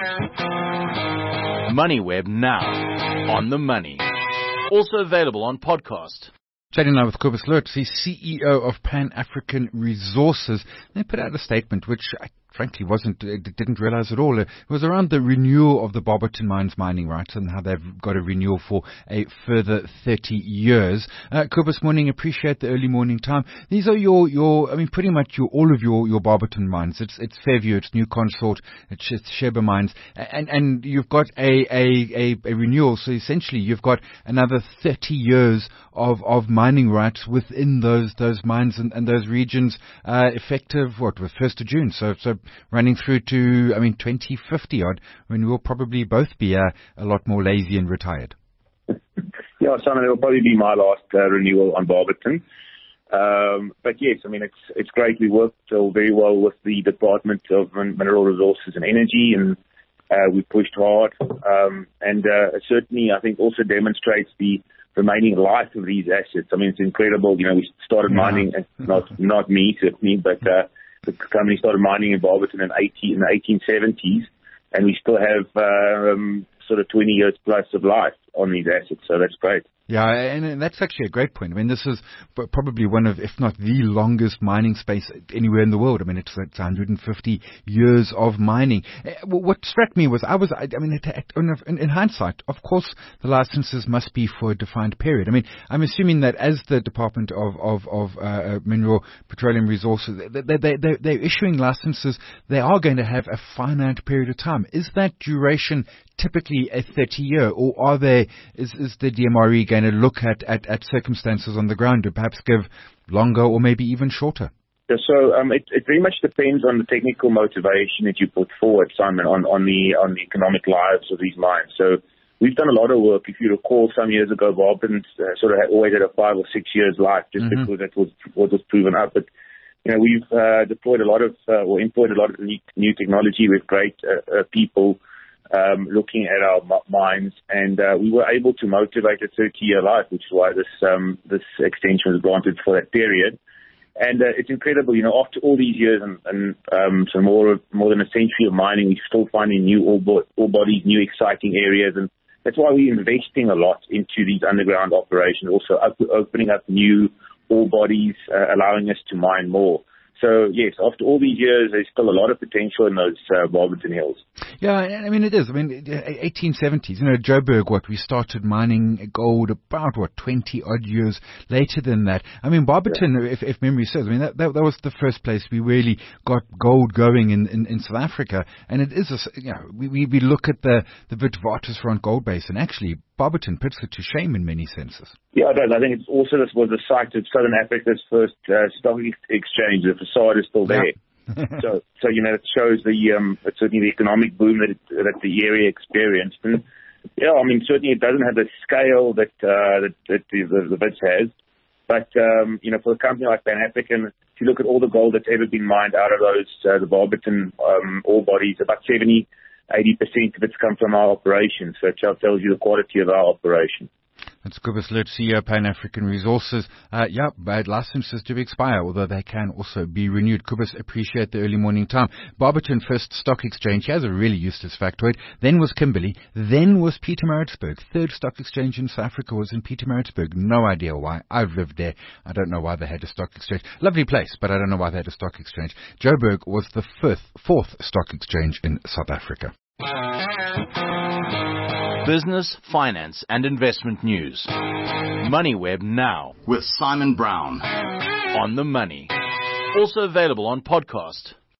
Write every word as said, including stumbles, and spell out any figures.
MoneyWeb now, on the money. Also available on podcast. Chatting now with Cobus Lutz, he's C E O of Pan African Resources. They put out a statement which I frankly wasn't, didn't realize at all. It was around the renewal of the Barberton Mines mining rights and how they've got a renewal for a further thirty years. Uh, Cobus, morning, appreciate the early morning time. These are your, your, I mean, pretty much your, all of your, your Barberton mines. It's, it's Fairview, it's New Consort, it's, it's Sheba Mines, and, and you've got a, a, a, a renewal. So essentially you've got another thirty years of, of mining rights within those, those mines and, and those regions, uh, effective, what, with first of June. So, so, running through to, I mean, twenty fifty odd, when we'll probably both be uh, a lot more lazy and retired. Yeah, Simon, it will probably be my last uh, renewal on Barberton. Um, but yes, I mean, it's it's great. We worked uh, very well with the Department of Mineral Resources and Energy, and uh, we pushed hard. Um, and uh, certainly, I think, also demonstrates the remaining life of these assets. I mean, it's incredible. You know, we started mining, not not me, certainly, but uh, the company started mining in Barberton in, eighteen, in the eighteen seventies, and we still have um, sort of twenty years plus of life on these assets, so that's great. Yeah, and that's actually a great point. I mean, this is probably one of, if not the longest mining space anywhere in the world. I mean, it's, it's one hundred fifty years of mining. What struck me was, I was, I mean, in, in hindsight, of course, the licenses must be for a defined period. I mean, I'm assuming that as the Department of, of, of uh, Mineral Petroleum Resources, they, they, they, they're issuing licenses, they are going to have a finite period of time. Is that duration typically a thirty year, or are they, is, is the D M R E going to look at, at, at circumstances on the ground to perhaps give longer or maybe even shorter? Yeah, so um, it, it very much depends on the technical motivation that you put forward, Simon, on, on the on the economic lives of these mines. So we've done a lot of work. If you recall, some years ago, Barberton uh, sort of had, always had a five or six years life, just mm-hmm. because that was what was proven up. But you know, we've uh, deployed a lot of uh, or employed a lot of new, new technology with great uh, uh, people. Um, looking at our mines, and uh, we were able to motivate a thirty-year life, which is why this um, this extension was granted for that period. And uh, it's incredible, you know, after all these years and, and um, so more more than a century of mining, we're still finding new ore, bo- ore bodies, new exciting areas, and that's why we're investing a lot into these underground operations, also up, opening up new ore bodies, uh, allowing us to mine more. So, yes, after all these years, there's still a lot of potential in those uh, Barberton Hills. Yeah, I mean, it is. I mean, eighteen seventies, you know, Joburg, what, we started mining gold about, what, twenty-odd years later than that. I mean, Barberton, yeah. if, if memory serves, I mean, that, that that was the first place we really got gold going in, in, in South Africa. And it is, a, you know, we, we look at the, the Witwatersrand gold basin, actually, Barberton puts it to shame in many senses. Yeah, I, I think it's also this was the site of Southern Africa's first uh, stock exchange. The facade is still there. Yeah. so, so you know, it shows the um, certainly the economic boom that it, that the area experienced. And yeah, I mean, certainly it doesn't have the scale that uh, that, that the, the, the Wits has. But um, you know, for a company like Pan African, if you look at all the gold that's ever been mined out of those uh, the Barberton um, ore bodies, about seventy. eighty percent of it's come from our operations, so it tells you the quality of our operation. That's Cobus Lutz, C E O of Pan African Resources. Uh, yeah, bad licenses to expire, although they can also be renewed. Cobus, appreciate the early morning time. Barberton First Stock Exchange, he has a really useless factoid. Then was Kimberley. Then was Pietermaritzburg. Third stock exchange in South Africa was in Pietermaritzburg. No idea why. I've lived there. I don't know why they had a stock exchange. Lovely place, but I don't know why they had a stock exchange. Joburg was the fifth, fourth stock exchange in South Africa. Business, finance and investment news. MoneyWeb now with Simon Brown on the money. Also available on podcast.